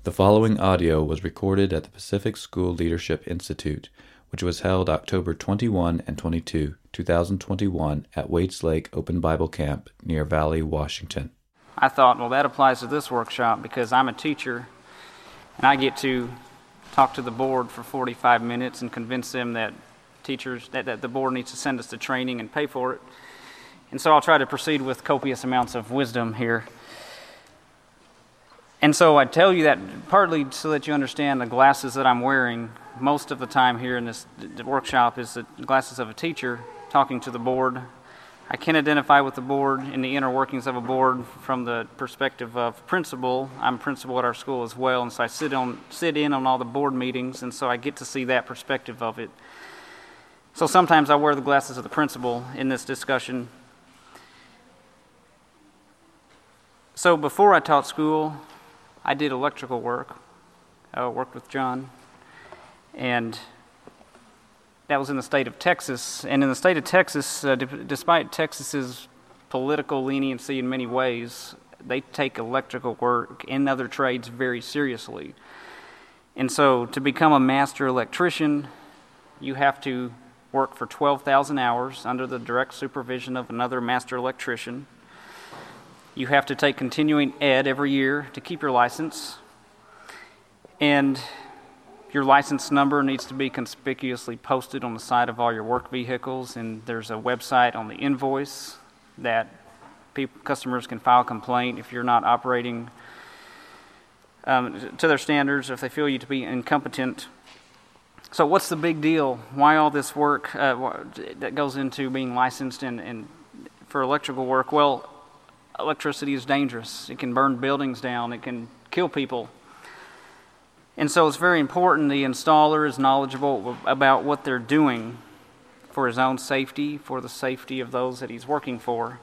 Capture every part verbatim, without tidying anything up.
The following audio was recorded at the Pacific School Leadership Institute, which was held October twenty-first and twenty-second, two thousand twenty-one at Waits Lake Open Bible Camp near Valley, Washington. I thought, well, that applies to this workshop because I'm a teacher and I get to talk to the board for forty-five minutes and convince them that teachers, that, that the board needs to send us to training and pay for it. And so I'll try to proceed with copious amounts of wisdom here. And so I tell you that partly so that you understand the glasses that I'm wearing most of the time here in this workshop is the glasses of a teacher talking to the board. I can identify with the board in the inner workings of a board from the perspective of principal. I'm principal at our school as well, and so I sit on sit in on all the board meetings, and so I get to see that perspective of it. So sometimes I wear the glasses of the principal in this discussion. So before I taught school, I did electrical work. I worked with John, and that was in the state of Texas. And in the state of Texas, uh, d- despite Texas's political leniency in many ways, they take electrical work and other trades very seriously. And so to become a master electrician, you have to work for twelve thousand hours under the direct supervision of another master electrician. You have to take continuing ed every year to keep your license, and your license number needs to be conspicuously posted on the side of all your work vehicles, and there's a website on the invoice that people, customers can file a complaint if you're not operating um, to their standards, or if they feel you to be incompetent. So what's the big deal? Why all this work uh, that goes into being licensed and, and for electrical work? Well, electricity is dangerous. It can burn buildings down. It can kill people. And so it's very important the installer is knowledgeable about what they're doing for his own safety, for the safety of those that he's working for.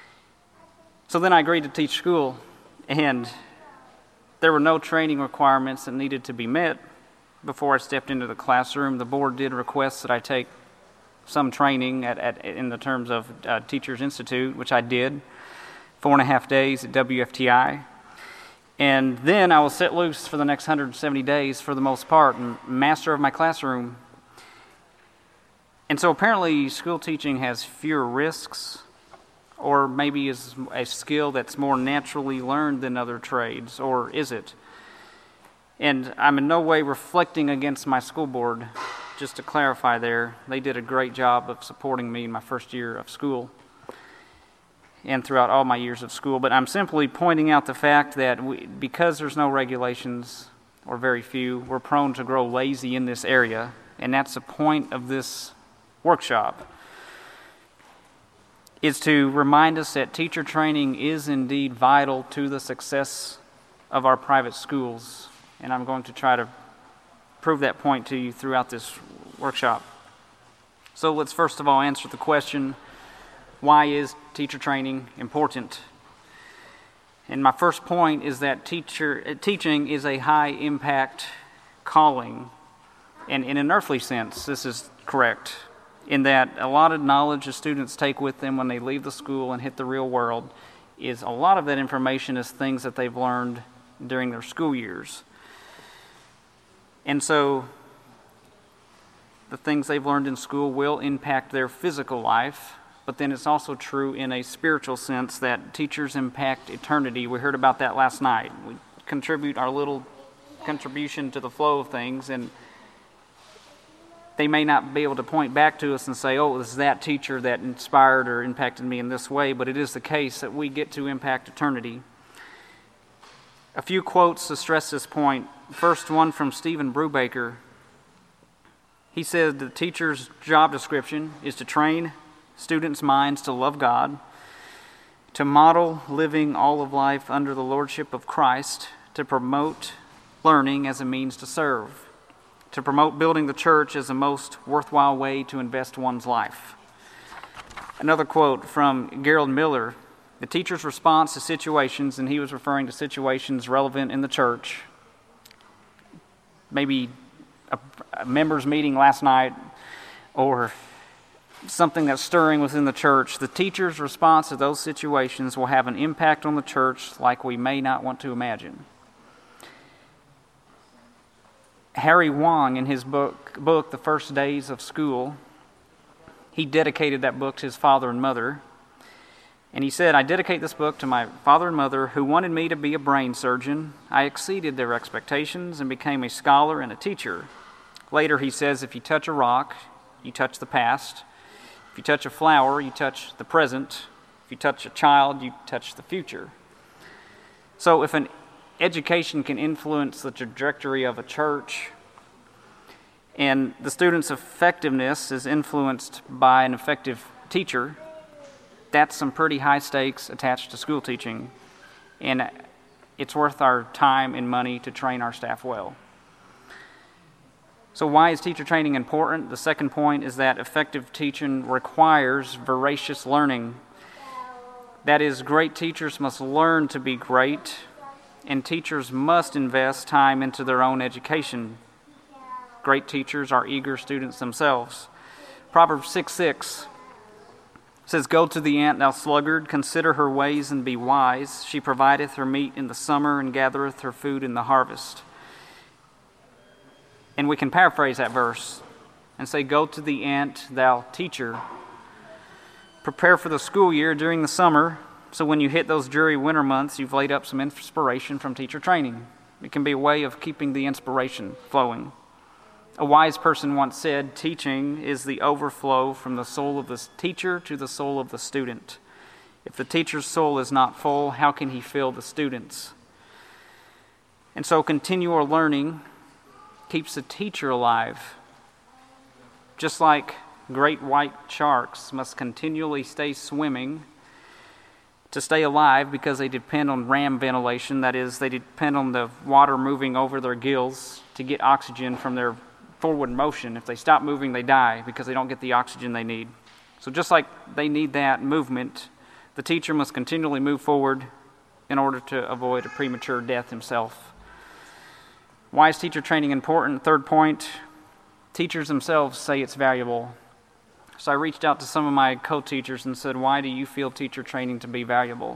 So then I agreed to teach school, and there were no training requirements that needed to be met before I stepped into the classroom. The board did request that I take some training at, at in the terms of uh, Teachers Institute, which I did. Four and a half days at W F T I. And then I was set loose for the next one hundred seventy days for the most part, and master of my classroom. And so apparently school teaching has fewer risks, or maybe is a skill that's more naturally learned than other trades, or is it? And I'm in no way reflecting against my school board, just to clarify there. They did a great job of supporting me in my first year of school and throughout all my years of school, but I'm simply pointing out the fact that we, because there's no regulations, or very few, we're prone to grow lazy in this area, and that's the point of this workshop, is to remind us that teacher training is indeed vital to the success of our private schools, and I'm going to try to prove that point to you throughout this workshop. So let's first of all answer the question, why is teacher training important? And my first point is that teacher teaching is a high-impact calling. And in an earthly sense, this is correct, in that a lot of knowledge the students take with them when they leave the school and hit the real world is a lot of that information is things that they've learned during their school years. And so the things they've learned in school will impact their physical life. But then it's also true in a spiritual sense that teachers impact eternity. We heard about that last night. We contribute our little contribution to the flow of things, and they may not be able to point back to us and say, oh, this is that teacher that inspired or impacted me in this way, but it is the case that we get to impact eternity. A few quotes to stress this point. First one from Stephen Brubaker. He said the teacher's job description is to train students' minds to love God, to model living all of life under the lordship of Christ, to promote learning as a means to serve, to promote building the church as the most worthwhile way to invest one's life. Another quote from Gerald Miller, the teacher's response to situations, and he was referring to situations relevant in the church, maybe a, a members' meeting last night, or something that's stirring within the church. The teacher's response to those situations will have an impact on the church like we may not want to imagine. Harry Wong, in his book, book, The First Days of School, he dedicated that book to his father and mother. And he said, I dedicate this book to my father and mother who wanted me to be a brain surgeon. I exceeded their expectations and became a scholar and a teacher. Later he says, if you touch a rock, you touch the past. If you touch a flower, you touch the present. If you touch a child, you touch the future. So if an education can influence the trajectory of a church, and the student's effectiveness is influenced by an effective teacher, that's some pretty high stakes attached to school teaching, and it's worth our time and money to train our staff well. So why is teacher training important? The second point is that effective teaching requires voracious learning. That is, great teachers must learn to be great, and teachers must invest time into their own education. Great teachers are eager students themselves. Proverbs six six says, Go to the ant, thou sluggard, consider her ways and be wise. She provideth her meat in the summer and gathereth her food in the harvest. And we can paraphrase that verse and say, Go to the ant, thou teacher. Prepare for the school year during the summer, so when you hit those dreary winter months, you've laid up some inspiration from teacher training. It can be a way of keeping the inspiration flowing. A wise person once said, teaching is the overflow from the soul of the teacher to the soul of the student. If the teacher's soul is not full, how can he fill the student's? And so continual learning keeps the teacher alive. Just like great white sharks must continually stay swimming to stay alive because they depend on ram ventilation, that is, they depend on the water moving over their gills to get oxygen from their forward motion. If they stop moving, they die because they don't get the oxygen they need. So just like they need that movement, the teacher must continually move forward in order to avoid a premature death himself. Why is teacher training important? Third point, teachers themselves say it's valuable. So I reached out to some of my co-teachers and said, why do you feel teacher training to be valuable?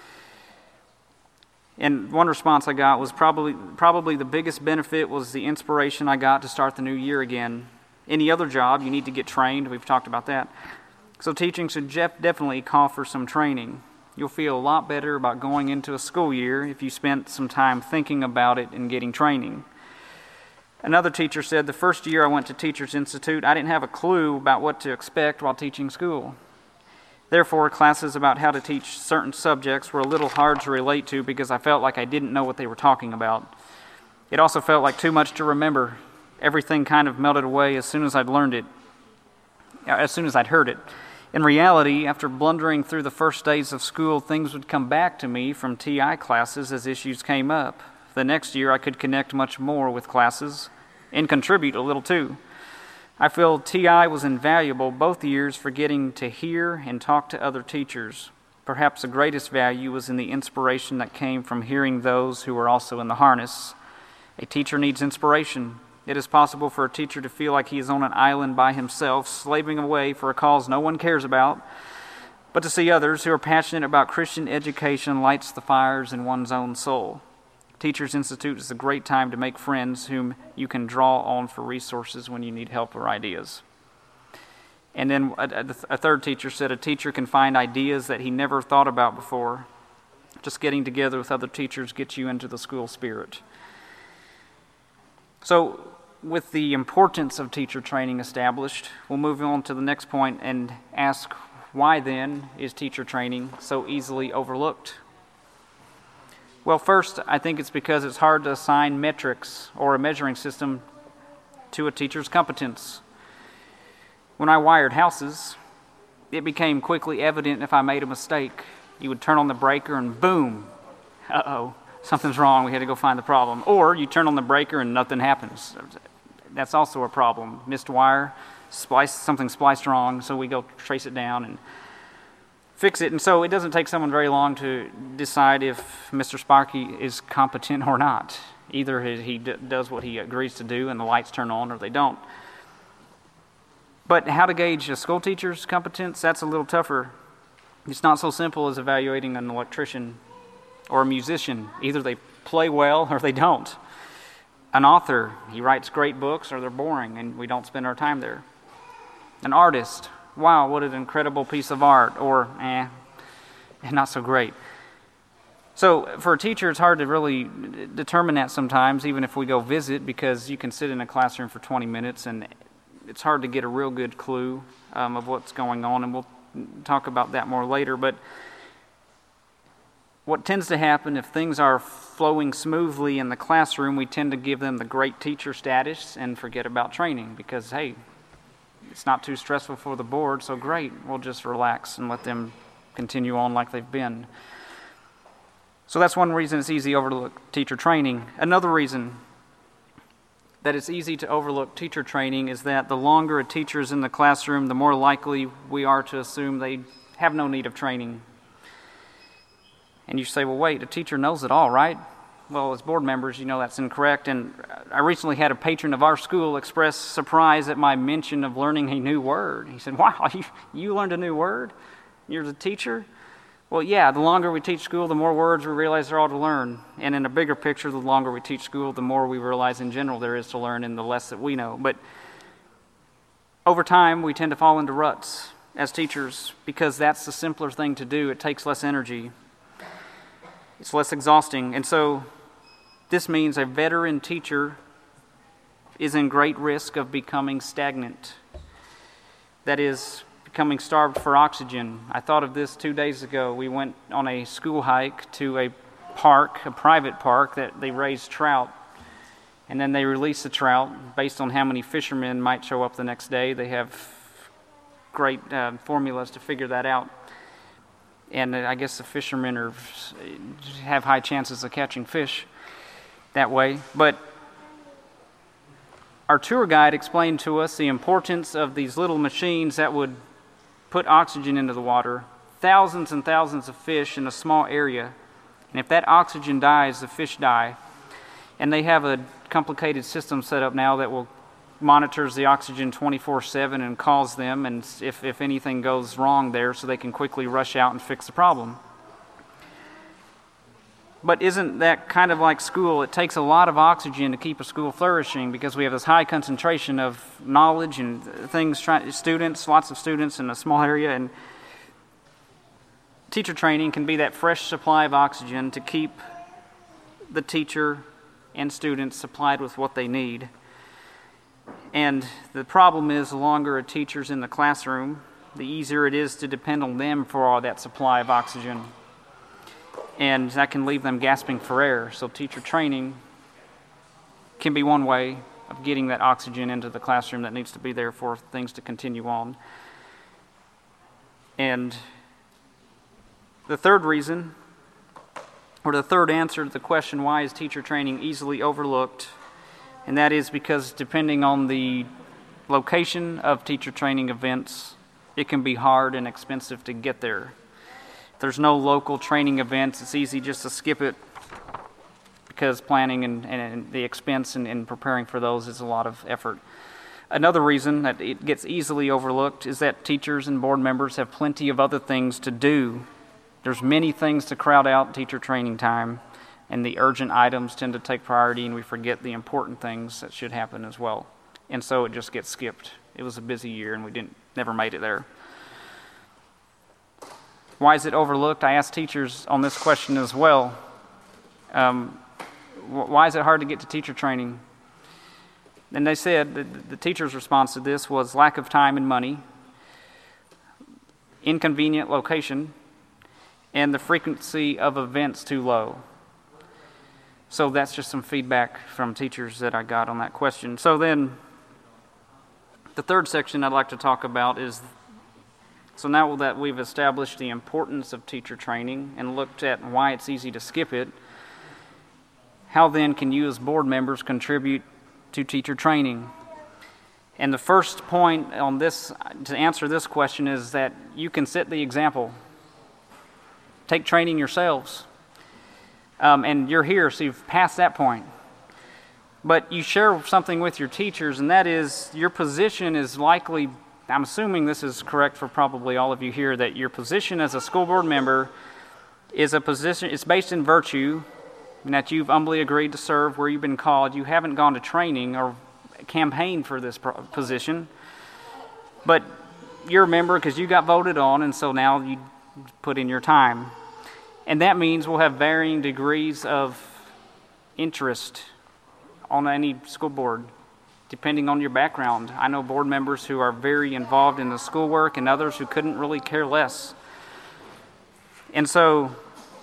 And one response I got was probably probably the biggest benefit was the inspiration I got to start the new year again. Any other job, you need to get trained. We've talked about that. So teaching should def- definitely call for some training. You'll feel a lot better about going into a school year if you spent some time thinking about it and getting training. Another teacher said, the first year I went to Teachers Institute, I didn't have a clue about what to expect while teaching school. Therefore, classes about how to teach certain subjects were a little hard to relate to because I felt like I didn't know what they were talking about. It also felt like too much to remember. Everything kind of melted away as soon as I'd learned it, as soon as I'd heard it. In reality, after blundering through the first days of school, things would come back to me from T I classes as issues came up. The next year, I could connect much more with classes and contribute a little too. I feel T I was invaluable both years for getting to hear and talk to other teachers. Perhaps the greatest value was in the inspiration that came from hearing those who were also in the harness. A teacher needs inspiration. It is possible for a teacher to feel like he is on an island by himself, slaving away for a cause no one cares about. But to see others who are passionate about Christian education lights the fires in one's own soul. Teachers Institute is a great time to make friends whom you can draw on for resources when you need help or ideas. And then a, a third teacher said a teacher can find ideas that he never thought about before. Just getting together with other teachers gets you into the school spirit. So with the importance of teacher training established, we'll move on to the next point and ask, why then is teacher training so easily overlooked? Well, first, I think it's because it's hard to assign metrics or a measuring system to a teacher's competence. When I wired houses, it became quickly evident if I made a mistake. You would turn on the breaker and boom, uh-oh, something's wrong, we had to go find the problem. Or you turn on the breaker and nothing happens. That's also a problem. Missed wire, splice, something spliced wrong, so we go trace it down and fix it. And so it doesn't take someone very long to decide if Mister Sparky is competent or not. Either he, he d- does what he agrees to do and the lights turn on, or they don't. But how to gauge a school teacher's competence, that's a little tougher. It's not so simple as evaluating an electrician or a musician. Either they play well or they don't. An author, he writes great books or they're boring and we don't spend our time there. An artist, wow, what an incredible piece of art, or eh, not so great. So for a teacher, it's hard to really determine that sometimes, even if we go visit, because you can sit in a classroom for twenty minutes and it's hard to get a real good clue um, of what's going on, and we'll talk about that more later. But what tends to happen if things are flowing smoothly in the classroom, we tend to give them the great teacher status and forget about training because, hey, it's not too stressful for the board, so great, we'll just relax and let them continue on like they've been. So that's one reason it's easy to overlook teacher training. Another reason that it's easy to overlook teacher training is that the longer a teacher is in the classroom, the more likely we are to assume they have no need of training. And you say, well, wait, a teacher knows it all, right? Well, as board members, you know that's incorrect. And I recently had a patron of our school express surprise at my mention of learning a new word. He said, wow, you, you learned a new word? You're the teacher? Well, yeah, the longer we teach school, the more words we realize there are to learn. And in a bigger picture, the longer we teach school, the more we realize in general there is to learn and the less that we know. But over time, we tend to fall into ruts as teachers because that's the simpler thing to do. It takes less energy. It's less exhausting. And so this means a veteran teacher is in great risk of becoming stagnant. That is, becoming starved for oxygen. I thought of this two days ago. We went on a school hike to a park, a private park, that they raise trout. And then they release the trout based on how many fishermen might show up the next day. They have great uh, formulas to figure that out. And I guess the fishermen are, have high chances of catching fish that way. But our tour guide explained to us the importance of these little machines that would put oxygen into the water, thousands and thousands of fish in a small area. And if that oxygen dies, the fish die. And they have a complicated system set up now that will monitors the oxygen twenty-four seven and calls them, and if, if anything goes wrong there, so they can quickly rush out and fix the problem. But isn't that kind of like school? It takes a lot of oxygen to keep a school flourishing because we have this high concentration of knowledge and things, try, students, lots of students in a small area, and teacher training can be that fresh supply of oxygen to keep the teacher and students supplied with what they need. And the problem is, the longer a teacher's in the classroom, the easier it is to depend on them for all that supply of oxygen. And that can leave them gasping for air. So teacher training can be one way of getting that oxygen into the classroom that needs to be there for things to continue on. And the third reason, or the third answer to the question, why is teacher training easily overlooked? And that is because depending on the location of teacher training events, it can be hard and expensive to get there. If there's no local training events, it's easy just to skip it because planning and, and the expense in, in preparing for those is a lot of effort. Another reason that it gets easily overlooked is that teachers and board members have plenty of other things to do. There's many things to crowd out teacher training time, and the urgent items tend to take priority, and we forget the important things that should happen as well. And so it just gets skipped. It was a busy year, and we didn't never made it there. Why is it overlooked? I asked teachers on this question as well. Um, why is it hard to get to teacher training? And they said that the teacher's response to this was lack of time and money, inconvenient location, and the frequency of events too low. So that's just some feedback from teachers that I got on that question. So then, the third section I'd like to talk about is, so now that we've established the importance of teacher training and looked at why it's easy to skip it, how then can you as board members contribute to teacher training? And the first point on this, to answer this question, is that you can set the example. Take training yourselves. Um, and you're here, so you've passed that point. But you share something with your teachers, and that is your position is likely, I'm assuming this is correct for probably all of you here, that your position as a school board member is a position, it's based in virtue and that you've humbly agreed to serve where you've been called. You haven't gone to training or campaigned for this position, but you're a member because you got voted on, and so now you put in your time. And that means we'll have varying degrees of interest on any school board, depending on your background. I know board members who are very involved in the schoolwork and others who couldn't really care less. And so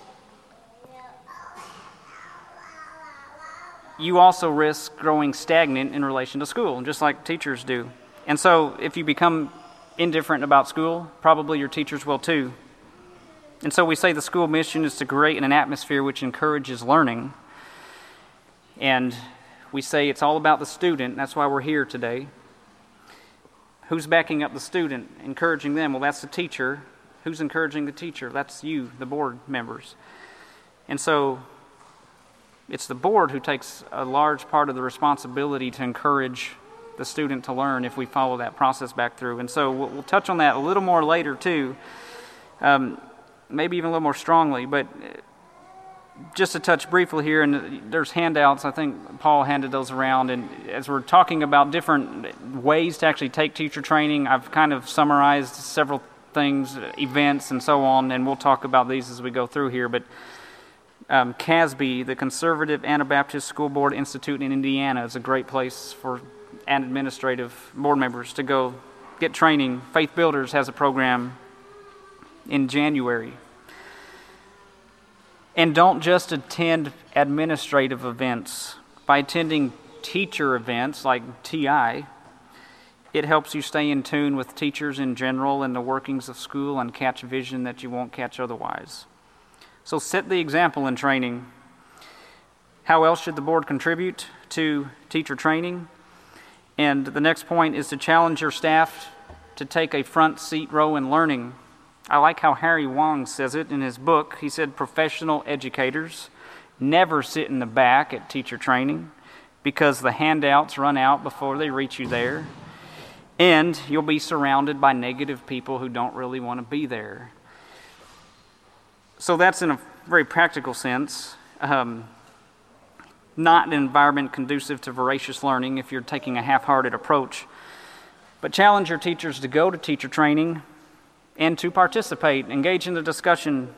you also risk growing stagnant in relation to school, just like teachers do. And so if you become indifferent about school, probably your teachers will too. And so we say the school mission is to create an atmosphere which encourages learning. And we say it's all about the student. That's why we're here today. Who's backing up the student, encouraging them? Well, that's the teacher. Who's encouraging the teacher? That's you, the board members. And so it's the board who takes a large part of the responsibility to encourage the student to learn if we follow that process back through. And so we'll, we'll touch on that a little more later too, um, maybe even a little more strongly. But just to touch briefly here, and there's handouts. I think Paul handed those around. And as we're talking about different ways to actually take teacher training, I've kind of summarized several things, events, and so on, and we'll talk about these as we go through here. But um, C A S B, the Conservative Anabaptist School Board Institute in Indiana, is a great place for and administrative board members to go get training. Faith Builders has a program in January. And don't just attend administrative events. By attending teacher events like T I, it helps you stay in tune with teachers in general and the workings of school and catch vision that you won't catch otherwise. So set the example in training. How else should the board contribute to teacher training? And the next point is to challenge your staff to take a front seat row in learning. I like how Harry Wong says it in his book. He said professional educators never sit in the back at teacher training because the handouts run out before they reach you there. And you'll be surrounded by negative people who don't really want to be there. So that's in a very practical sense. Um, not an environment conducive to voracious learning if you're taking a half-hearted approach. But challenge your teachers to go to teacher training and to participate, engage in the discussion,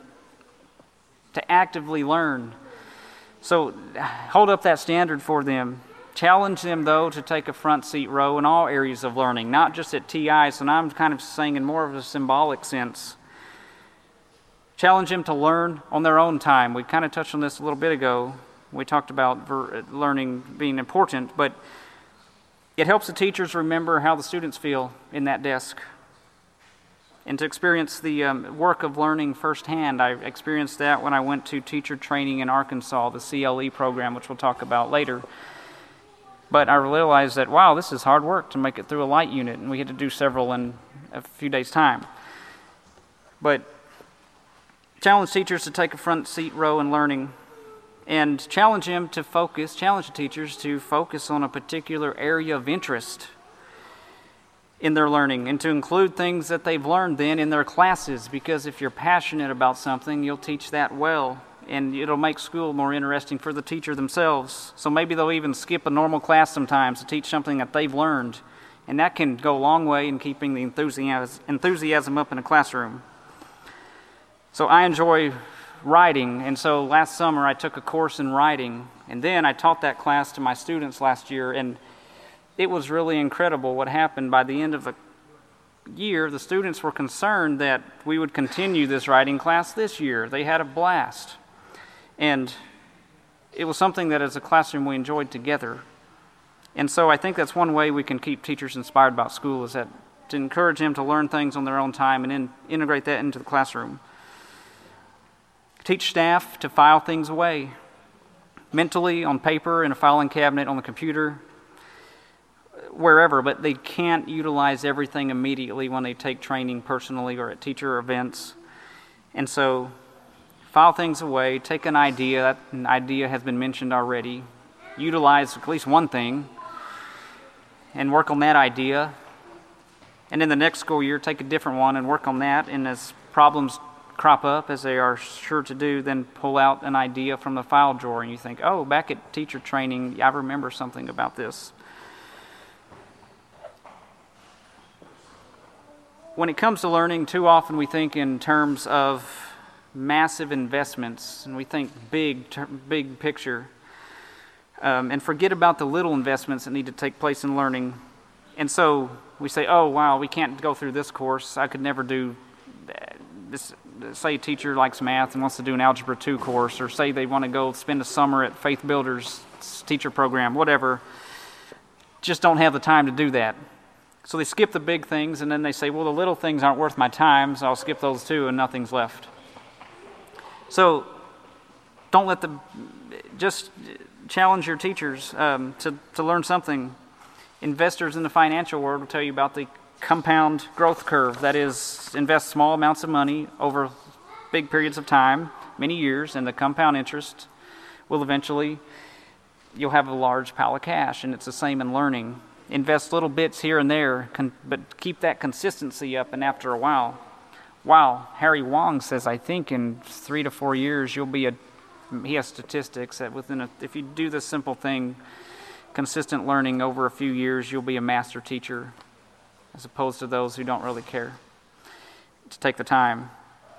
to actively learn. So hold up that standard for them. Challenge them, though, to take a front seat row in all areas of learning, not just at T I. So now I'm kind of saying in more of a symbolic sense. Challenge them to learn on their own time. We kind of touched on this a little bit ago. We talked about ver- learning being important, but it helps the teachers remember how the students feel in that desk and to experience the um, work of learning firsthand. I experienced that when I went to teacher training in Arkansas, the C L E program, which we'll talk about later. But I realized that, wow, this is hard work to make it through a light unit, and we had to do several in a few days' time. But challenge teachers to take a front seat row in learning, and challenge them to focus, challenge the teachers to focus on a particular area of interest in their learning and to include things that they've learned then in their classes, because if you're passionate about something, you'll teach that well, and it'll make school more interesting for the teacher themselves. So maybe they'll even skip a normal class sometimes to teach something that they've learned, and that can go a long way in keeping the enthusiasm, enthusiasm up in a classroom. So I enjoy writing, and so last summer I took a course in writing, and then I taught that class to my students last year, and it was really incredible what happened. By the end of the year, the students were concerned that we would continue this writing class this year. They had a blast, and it was something that as a classroom we enjoyed together. And so I think that's one way we can keep teachers inspired about school, is that to encourage them to learn things on their own time and then integrate that into the classroom. Teach staff to file things away mentally, on paper, in a filing cabinet, on the computer, wherever, but they can't utilize everything immediately when they take training personally or at teacher events. And so file things away, take an idea, that an idea has been mentioned already, utilize at least one thing, and work on that idea. And in the next school year, take a different one and work on that, and as problems crop up, as they are sure to do, then pull out an idea from the file drawer and you think, oh, back at teacher training, I remember something about this. When it comes to learning, too often we think in terms of massive investments, and we think big, ter- big picture, um, and forget about the little investments that need to take place in learning. And so we say, oh, wow, we can't go through this course. I could never do this. Say a teacher likes math and wants to do an Algebra two course, or say they want to go spend a summer at Faith Builders teacher program, whatever. Just don't have the time to do that. So they skip the big things, and then they say, well, the little things aren't worth my time, so I'll skip those too, and nothing's left. So don't let the, just challenge your teachers um, to, to learn something. Investors in the financial world will tell you about the compound growth curve. That is, invest small amounts of money over big periods of time, many years, and the compound interest will eventually, you'll have a large pile of cash, and it's the same in learning. Invest little bits here and there, con- but keep that consistency up, and after a while, wow, Harry Wong says, I think in three to four years, you'll be a, he has statistics that within a, if you do this simple thing, consistent learning over a few years, you'll be a master teacher, as opposed to those who don't really care to take the time.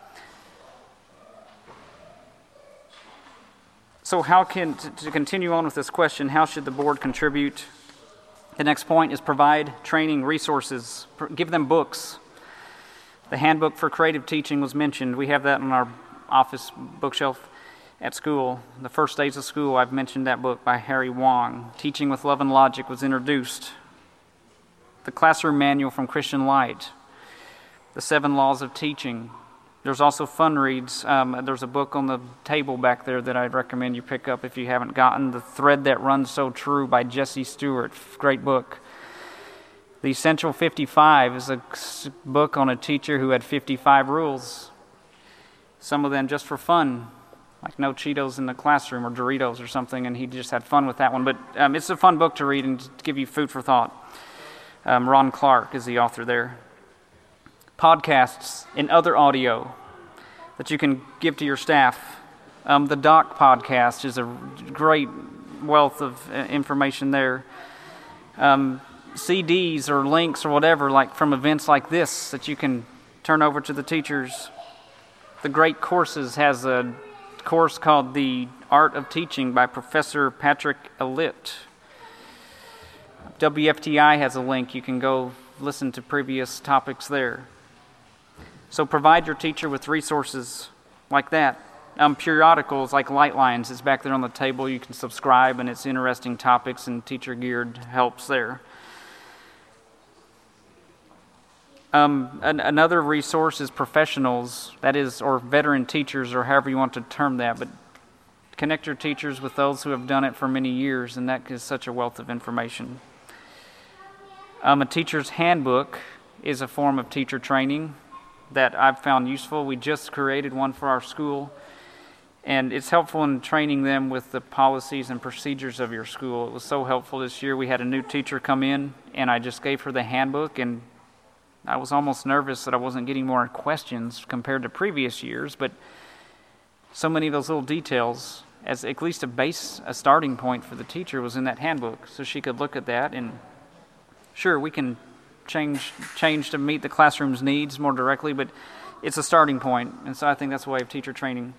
So how can, to, to continue on with this question, how should the board contribute? The next point is provide training resources. Give them books. The Handbook for Creative Teaching was mentioned. We have that on our office bookshelf at school. The First Days of School, I've mentioned that book by Harry Wong. Teaching with Love and Logic was introduced. The Classroom Manual from Christian Light. The Seven Laws of Teaching. There's also fun reads. Um, there's a book on the table back there that I'd recommend you pick up if you haven't gotten. The Thread That Runs So True by Jesse Stewart. Great book. The Essential fifty-five is a book on a teacher who had fifty-five rules. Some of them just for fun, like no Cheetos in the classroom or Doritos or something, and he just had fun with that one. But um, it's a fun book to read and to give you food for thought. Um, Ron Clark is the author there. Podcasts and other audio that you can give to your staff. Um, the Doc podcast is a great wealth of uh, information there. Um, C Ds or links or whatever, like from events like this, that you can turn over to the teachers. The Great Courses has a course called The Art of Teaching by Professor Patrick Elliott. W F T I has a link. You can go listen to previous topics there. So provide your teacher with resources like that. Um, periodicals like Lightlines is back there on the table. You can subscribe, and it's interesting topics and teacher-geared helps there. Um, an, another resource is professionals, that is, or veteran teachers, or however you want to term that. But connect your teachers with those who have done it for many years, and that is such a wealth of information. Um, a teacher's handbook is a form of teacher training that I've found useful. We just created one for our school, and it's helpful in training them with the policies and procedures of your school. It was so helpful this year. We had a new teacher come in, and I just gave her the handbook, and I was almost nervous that I wasn't getting more questions compared to previous years, but so many of those little details, as at least a base, a starting point for the teacher, was in that handbook, so she could look at that, and sure, we can change change to meet the classroom's needs more directly, but it's a starting point, and so I think that's a way of teacher training.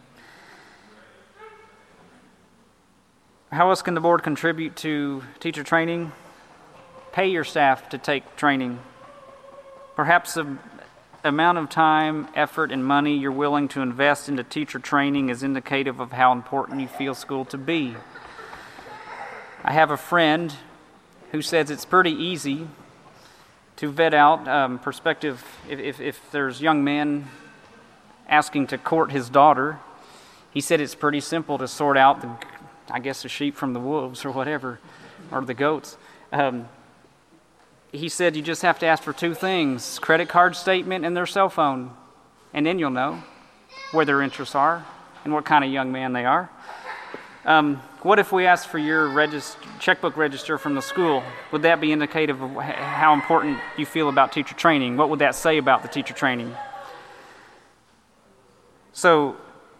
How else can the board contribute to teacher training? Pay your staff to take training. Perhaps the amount of time, effort, and money you're willing to invest into teacher training is indicative of how important you feel school to be. I have a friend who says it's pretty easy to vet out um, prospective, if, if, if there's young men asking to court his daughter, he said it's pretty simple to sort out, the, I guess, the sheep from the wolves or whatever, or the goats. Um, he said you just have to ask for two things, credit card statement and their cell phone, and then you'll know where their interests are and what kind of young man they are. Um, what if we asked for your regist- checkbook register from the school? Would that be indicative of how important you feel about teacher training? What would that say about the teacher training? So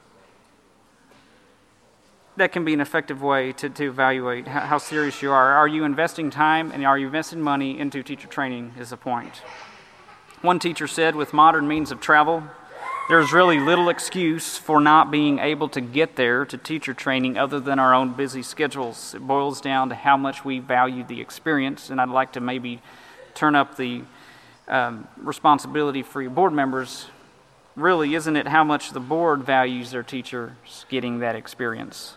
that can be an effective way to, to evaluate how, how serious you are. Are you investing time and are you investing money into teacher training is the point. One teacher said, with modern means of travel, there's really little excuse for not being able to get there to teacher training other than our own busy schedules. It boils down to how much we value the experience, and I'd like to maybe turn up the um, responsibility for your board members. Really, isn't it how much the board values their teachers getting that experience?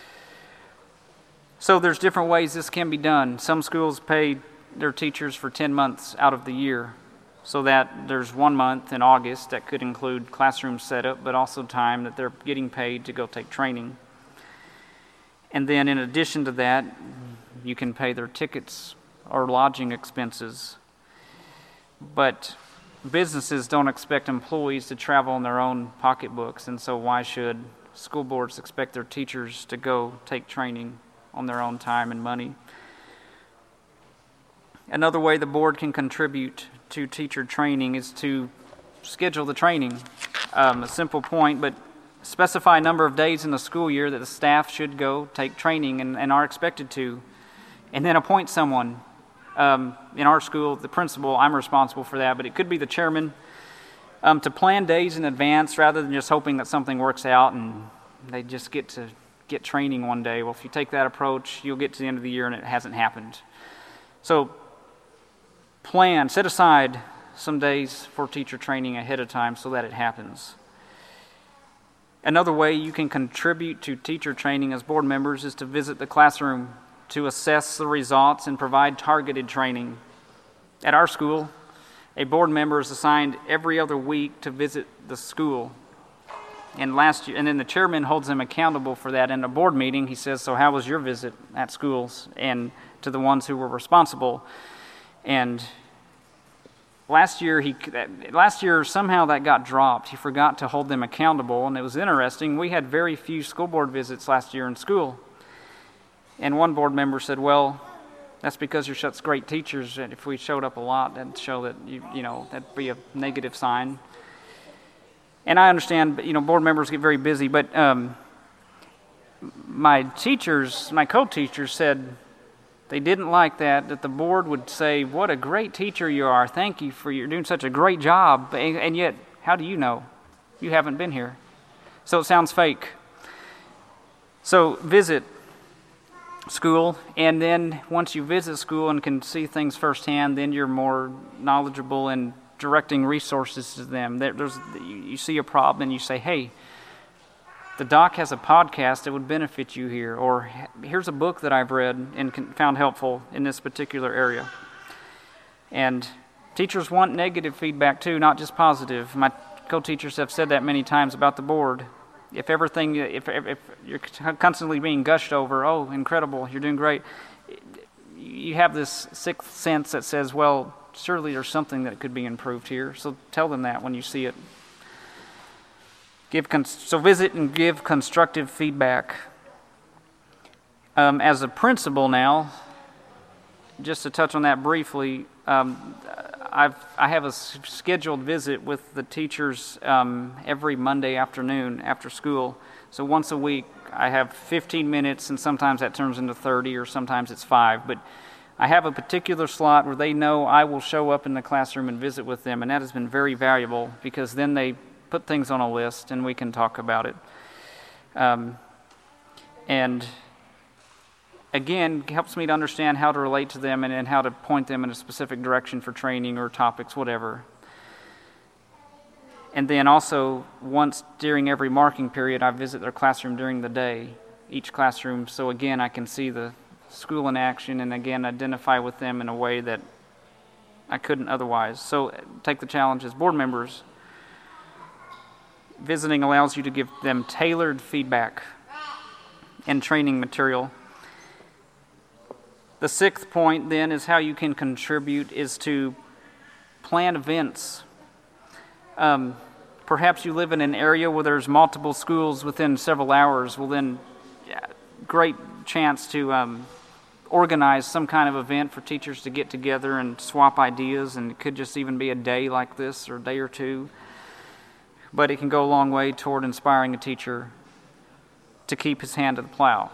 So there's different ways this can be done. Some schools pay their teachers for ten months out of the year, so that there's one month in August that could include classroom setup, but also time that they're getting paid to go take training. And then in addition to that, you can pay their tickets or lodging expenses. But businesses don't expect employees to travel on their own pocketbooks, and so why should school boards expect their teachers to go take training on their own time and money? Another way the board can contribute to teacher training is to schedule the training. Um, a simple point, but specify a number of days in the school year that the staff should go take training and, and are expected to, and then appoint someone. Um, in our school, the principal, I'm responsible for that, but it could be the chairman, um, to plan days in advance rather than just hoping that something works out and they just get to get training one day. Well, if you take that approach, you'll get to the end of the year and it hasn't happened. So plan, set aside some days for teacher training ahead of time so that it happens. Another way you can contribute to teacher training as board members is to visit the classroom to assess the results and provide targeted training. At our school, a board member is assigned every other week to visit the school. And last year, and then the chairman holds them accountable for that. In a board meeting, he says, "So how was your visit at schools?" And to the ones who were responsible. And last year, he last year somehow that got dropped. He forgot to hold them accountable, and it was interesting. We had very few school board visits last year in school. And one board member said, "Well, that's because you're such great teachers, and if we showed up a lot, that'd show that you you know that'd be a negative sign." And I understand, you know, board members get very busy, but um, my teachers, my co-teachers said they didn't like that, that the board would say, "What a great teacher you are. Thank you for you're doing such a great job." And, and yet, how do you know? You haven't been here. So it sounds fake. So visit school, and then once you visit school and can see things firsthand, then you're more knowledgeable in directing resources to them. There, there's, you see a problem and you say, "Hey, the doc has a podcast that would benefit you here," or "Here's a book that I've read and found helpful in this particular area." And teachers want negative feedback too, not just positive. My co-teachers have said that many times about the board. If everything, if, if, if you're constantly being gushed over, "Oh, incredible, you're doing great," you have this sixth sense that says, "Well, surely there's something that could be improved here." So tell them that when you see it. Give con- so visit and give constructive feedback. Um, as a principal now, just to touch on that briefly, um, I've I have a s- scheduled visit with the teachers um, every Monday afternoon after school. So once a week, I have fifteen minutes, and sometimes that turns into thirty, or sometimes it's five. But I have a particular slot where they know I will show up in the classroom and visit with them, and that has been very valuable because then they put things on a list and we can talk about it. Um, and again, helps me to understand how to relate to them and, and how to point them in a specific direction for training or topics, whatever. And then also, once during every marking period, I visit their classroom during the day, each classroom, so again, I can see the school in action and again, identify with them in a way that I couldn't otherwise. So take the challenge as board members. Visiting allows you to give them tailored feedback and training material. The sixth point then is how you can contribute is to plan events. Um, perhaps you live in an area where there's multiple schools within several hours. Well then, yeah, great chance to um, organize some kind of event for teachers to get together and swap ideas, and it could just even be a day like this or a day or two. but it can go a long way toward inspiring a teacher to keep his hand to the plow.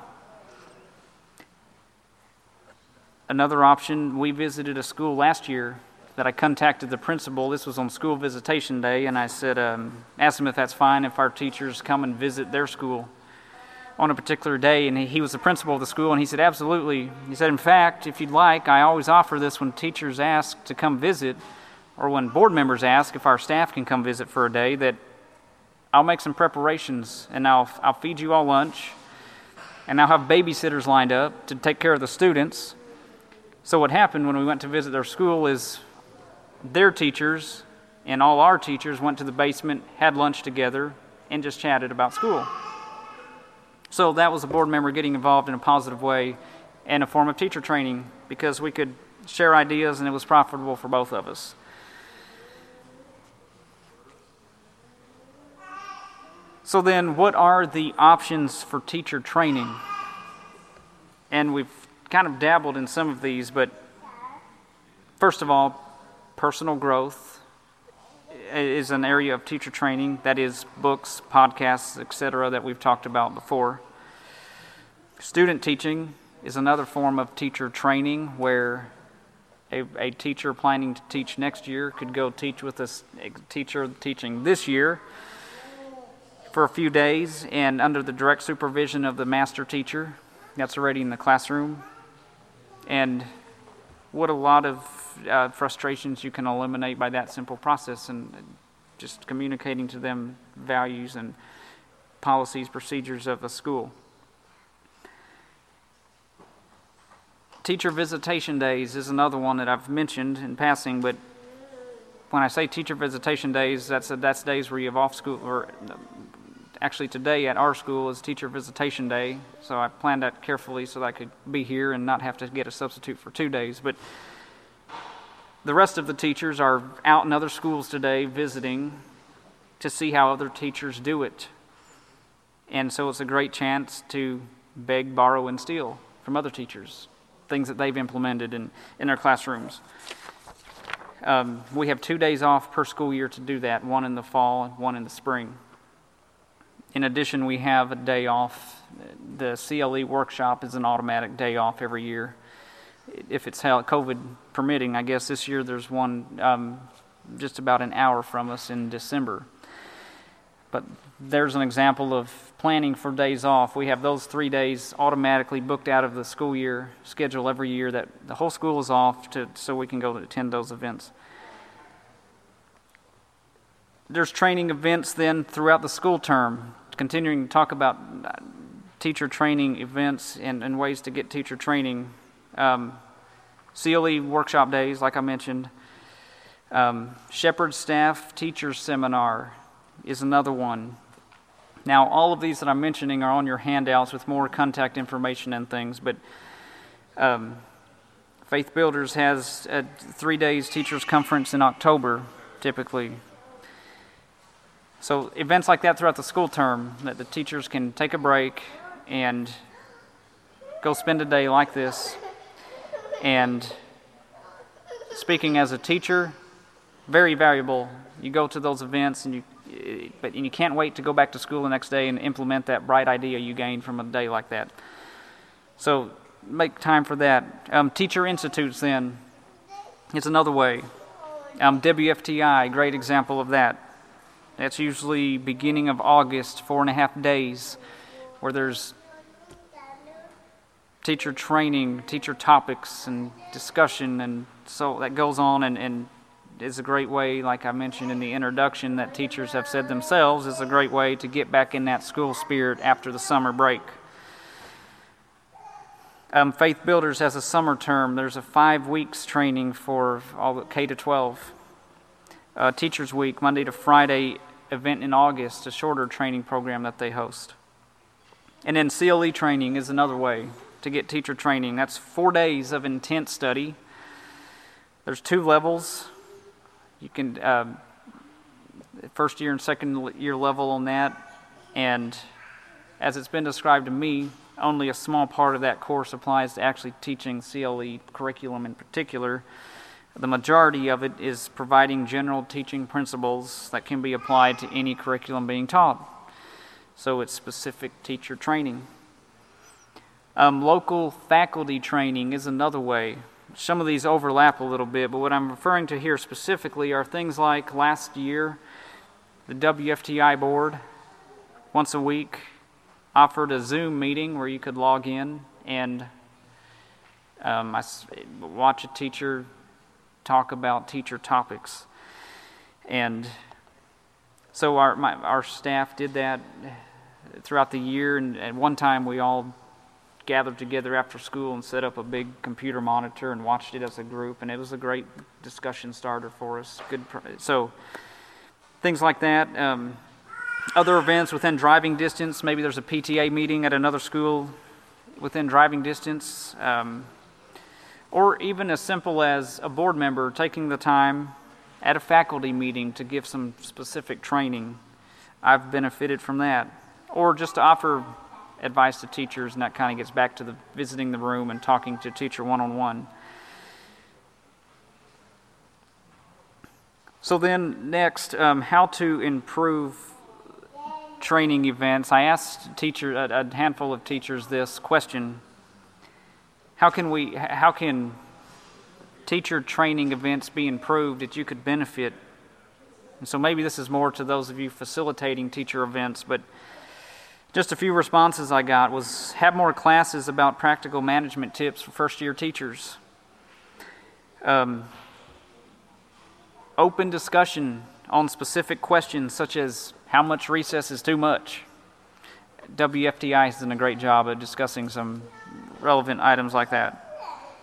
Another option, we visited a school last year that I contacted the principal. This was on school visitation day, and I said, um, asked him if that's fine if our teachers come and visit their school on a particular day, and he, he was the principal of the school, and he said, absolutely. He said, in fact, if you'd like, I always offer this when teachers ask to come visit, or when board members ask if our staff can come visit for a day, that I'll make some preparations, and I'll, I'll feed you all lunch, and I'll have babysitters lined up to take care of the students. So what happened when we went to visit their school is their teachers and all our teachers went to the basement, had lunch together, and just chatted about school. So that was a board member getting involved in a positive way and a form of teacher training because we could share ideas and it was profitable for both of us. So then, what are the options for teacher training? And we've kind of dabbled in some of these, but first of all, personal growth is an area of teacher training. That is books, podcasts, et cetera that we've talked about before. Student teaching is another form of teacher training where a, a teacher planning to teach next year could go teach with a, a teacher teaching this year for a few days and under the direct supervision of the master teacher that's already in the classroom. And what a lot of uh, frustrations you can eliminate by that simple process and just communicating to them values and policies, procedures of a school. Teacher visitation days is another one that I've mentioned in passing, but when I say teacher visitation days, that's that's days where you have off school, or actually today at our school is teacher visitation day, so I planned that carefully so that I could be here and not have to get a substitute for two days. But the rest of the teachers are out in other schools today visiting to see how other teachers do it. And so it's a great chance to beg, borrow, and steal from other teachers, things that they've implemented in, in their classrooms. Um, we have two days off per school year to do that, one in the fall and one in the spring. In addition, we have a day off. The C L E workshop is an automatic day off every year. If it's held, COVID permitting, I guess this year there's one um, just about an hour from us in December. But there's an example of planning for days off. We have those three days automatically booked out of the school year schedule every year that the whole school is off to, so we can go attend those events. There's training events then throughout the school term, continuing to talk about teacher training events and, and ways to get teacher training. Um, C L E workshop days, like I mentioned. Um, Shepherd Staff Teachers Seminar is another one. Now, all of these that I'm mentioning are on your handouts with more contact information and things, but um, Faith Builders has a three days teachers conference in October, typically. So events like that throughout the school term that the teachers can take a break and go spend a day like this. And speaking as a teacher, very valuable. You go to those events and you but and you can't wait to go back to school the next day and implement that bright idea you gained from a day like that. So make time for that. Um, Teacher Institutes then is another way. Um, W F T I, great example of that. That's usually beginning of August, four and a half days, where there's teacher training, teacher topics, and discussion, and so that goes on and, and is a great way, like I mentioned in the introduction, that teachers have said themselves, is a great way to get back in that school spirit after the summer break. Um, Faith Builders has a summer term. There's a five weeks training for all the K to twelve. Uh, Teachers Week, Monday to Friday event in August, a shorter training program that they host. And then C L E training is another way to get teacher training. That's four days of intense study. There's two levels. You can, uh, first year and second year level on that. And as it's been described to me, only a small part of that course applies to actually teaching C L E curriculum in particular. The majority of it is providing general teaching principles that can be applied to any curriculum being taught. So it's specific teacher training. Um, local faculty training is another way. Some of these overlap a little bit, but what I'm referring to here specifically are things like last year, the W F T I board, once a week, offered a Zoom meeting where you could log in and um, I watch a teacher talk about teacher topics. And so our my, our staff did that throughout the year, and at one time we all gathered together after school and set up a big computer monitor and watched it as a group, and it was a great discussion starter for us. Good, so things like that. Um, other events within driving distance. Maybe there's a P T A meeting at another school within driving distance, um, or even as simple as a board member taking the time at a faculty meeting to give some specific training. I've benefited from that, or just to offer advice to teachers, and that kind of gets back to the visiting the room and talking to a teacher one-on-one. So then next, um, how to improve training events. I asked teacher, a, a handful of teachers this question: How can we? How can teacher training events be improved that you could benefit? And so maybe this is more to those of you facilitating teacher events, but just a few responses I got was have more classes about practical management tips for first-year teachers. Um, open discussion on specific questions such as how much recess is too much. W F T I has done a great job of discussing some relevant items like that.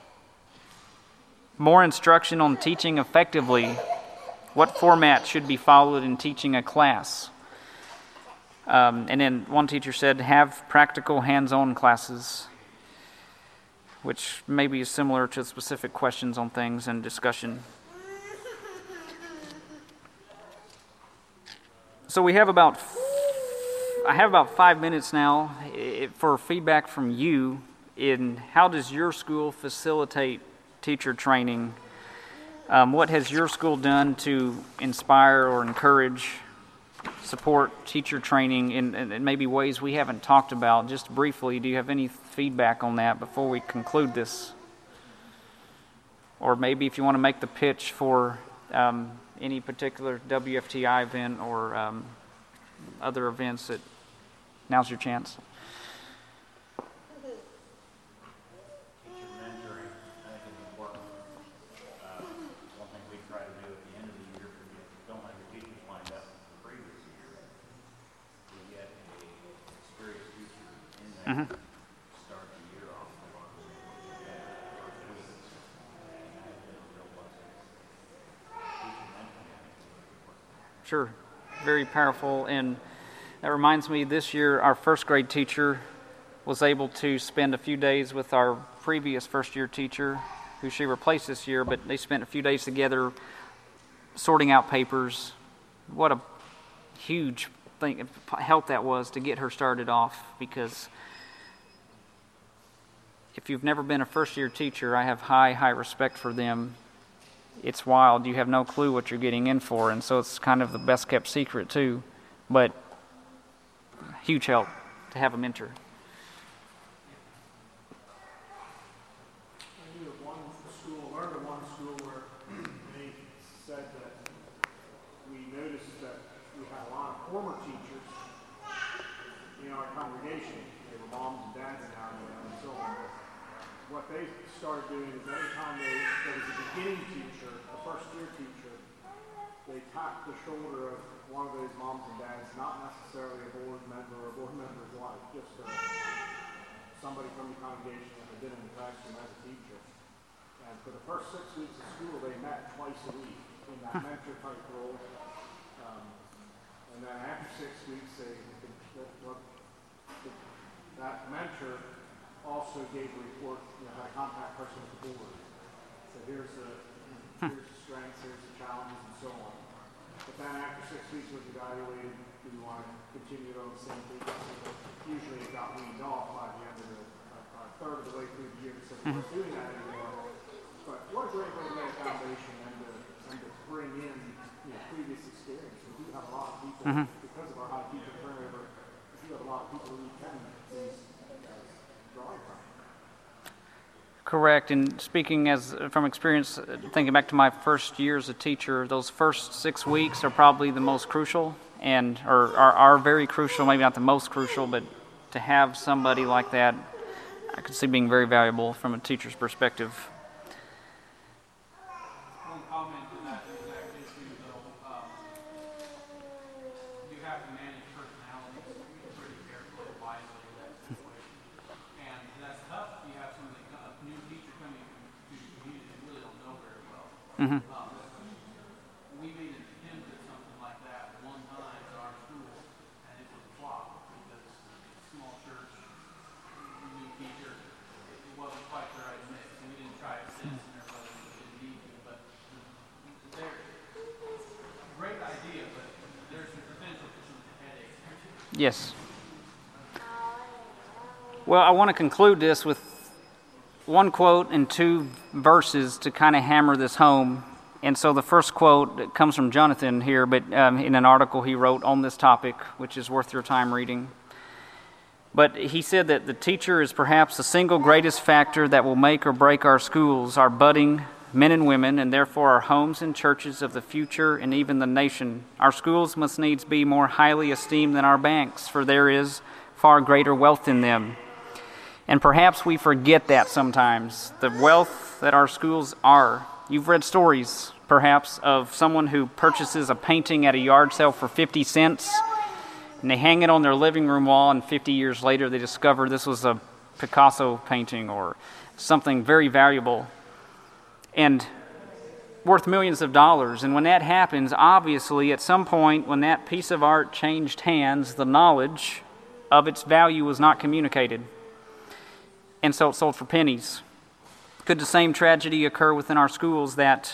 More instruction on teaching effectively. What format should be followed in teaching a class? Um, and then one teacher said, have practical hands-on classes, which maybe is similar to specific questions on things and discussion. So we have about, I have about five minutes now for feedback from you in how does your school facilitate teacher training? Um, what has your school done to inspire or encourage support teacher training in, in maybe ways we haven't talked about? Just briefly, do you have any feedback on that before we conclude this? Or maybe if you want to make the pitch for um, any particular W F T I event or um, other events, that now's your chance. Mm-hmm. Start the year off Sure, very powerful. And that reminds me, this year our first grade teacher was able to spend a few days with our previous first year teacher who she replaced this year, but they spent a few days together sorting out papers. What a huge thing, help that was to get her started off, because if you've never been a first-year teacher, I have high, high respect for them. It's wild. You have no clue what you're getting in for, and so it's kind of the best-kept secret, too. But huge help to have a mentor. I knew of one school, learned of one school where they said that we noticed that we had a lot of former teachers in our congregation. They were moms and dads now and so on. What they started doing is every time they, there was a beginning teacher, a first year teacher, they tapped the shoulder of one of those moms and dads, not necessarily a board member or a board member's wife, just a, somebody from the congregation that had been in the classroom as a teacher. And for the first six weeks of school, they met twice a week in that mentor type role. Um, and then after six weeks, they, the, the, the, that mentor also gave a report, you know, had a contact person with the board. So here's the, here's the strengths, here's the challenges, and so on. But then after six weeks was evaluated, do we want to continue on the same frequency? Usually it got weaned off by the end of the uh, uh, third of the way through the year, so we weren't doing that anymore. But what a great way to lay a foundation Mm-hmm. because of our high teacher turnover, you have a lot of people who can see drawing from. Correct. And speaking as from experience, thinking back to my first year as a teacher, those first six weeks are probably the most crucial, and or are, are very crucial. Maybe not the most crucial, but to have somebody like that, I could see being very valuable from a teacher's perspective. One comment to that exact issue, though, um, you have to manage personalities pretty carefully, wisely in that situation. And that's tough. You have somebody, a new teacher coming to the community you really don't know very well. Mm-hmm. Um, we made an attempt at something like that one time at our school, and it was a flop because small church, new teacher, it wasn't quite the right mix. And we didn't try it since, and everybody didn't need to. But there, great idea, but there's some potential for some headaches. Yes. Well, I want to conclude this with one quote and two verses to kind of hammer this home. And so the first quote comes from Jonathan here, but um, in an article he wrote on this topic, which is worth your time reading. But he said that the teacher is perhaps the single greatest factor that will make or break our schools, our budding men and women, and therefore our homes and churches of the future and even the nation. Our schools must needs be more highly esteemed than our banks, for there is far greater wealth in them. And perhaps we forget that sometimes, the wealth that our schools are. You've read stories, perhaps, of someone who purchases a painting at a yard sale for fifty cents, and they hang it on their living room wall, and fifty years later they discover this was a Picasso painting or something very valuable and worth millions of dollars. And when that happens, obviously, at some point when that piece of art changed hands, the knowledge of its value was not communicated, and so it sold for pennies. Could the same tragedy occur within our schools, that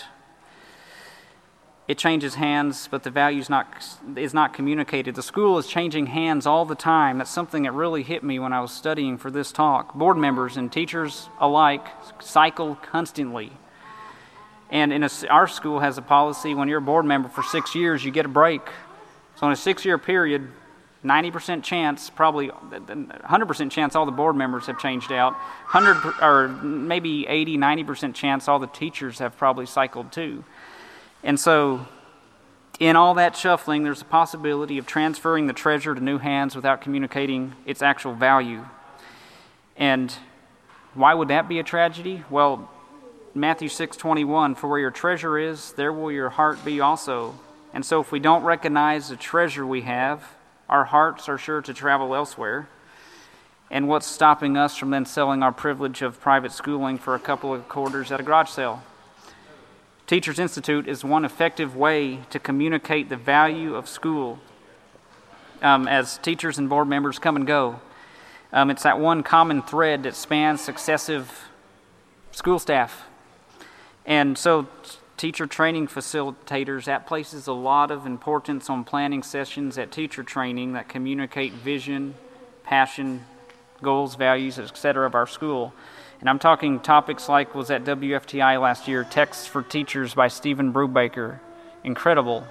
it changes hands, but the value is not, is not communicated? The school is changing hands all the time. That's something that really hit me when I was studying for this talk. Board members and teachers alike cycle constantly. And in a, our school has a policy, when you're a board member for six years, you get a break. So in a six-year period, ninety percent chance, probably one hundred percent chance all the board members have changed out. one hundred or maybe eighty, ninety percent chance all the teachers have probably cycled too. And so in all that shuffling, there's a possibility of transferring the treasure to new hands without communicating its actual value. And why would that be a tragedy? Well, Matthew six twenty-one, for where your treasure is, there will your heart be also. And so if we don't recognize the treasure we have, our hearts are sure to travel elsewhere. And what's stopping us from then selling our privilege of private schooling for a couple of quarters at a garage sale? Teachers Institute is one effective way to communicate the value of school um, as teachers and board members come and go. Um, it's that one common thread that spans successive school staff. And so teacher training facilitators, that places a lot of importance on planning sessions at teacher training that communicate vision, passion, goals, values, et cetera of our school. And I'm talking topics like was at W F T I last year, Texts for Teachers by Stephen Brubaker. Incredible.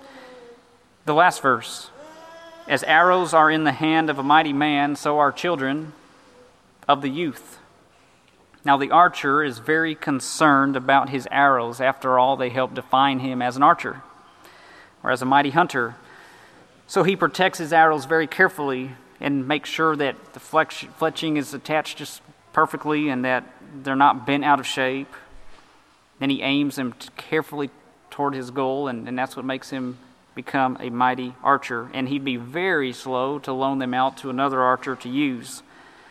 The last verse. As arrows are in the hand of a mighty man, so are children of the youth. Now the archer is very concerned about his arrows. After all, they help define him as an archer or as a mighty hunter. So he protects his arrows very carefully and makes sure that the fletch, fletching is attached just perfectly and that they're not bent out of shape. Then he aims them carefully toward his goal, and, and that's what makes him become a mighty archer. And he'd be very slow to loan them out to another archer to use.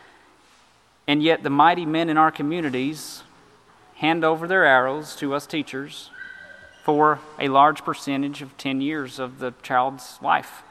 And yet the mighty men in our communities hand over their arrows to us teachers for a large percentage of ten years of the child's life,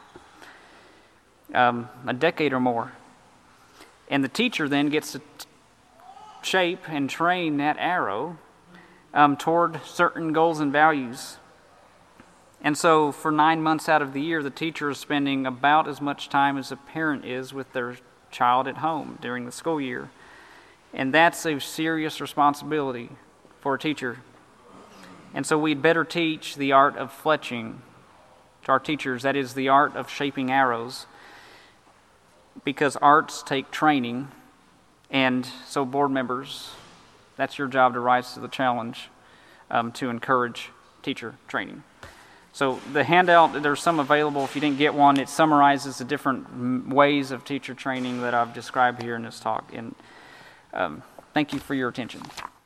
um, a decade or more. And the teacher then gets to t- shape and train that arrow um, toward certain goals and values. And so for nine months out of the year, the teacher is spending about as much time as a parent is with their child at home during the school year. And that's a serious responsibility for a teacher. And so we'd better teach the art of fletching to to our teachers, that is the art of shaping arrows, because arts take training, and so board members, that's your job to rise to the challenge um, to encourage teacher training. So the handout, there's some available. If you didn't get one, it summarizes the different ways of teacher training that I've described here in this talk. And um, thank you for your attention.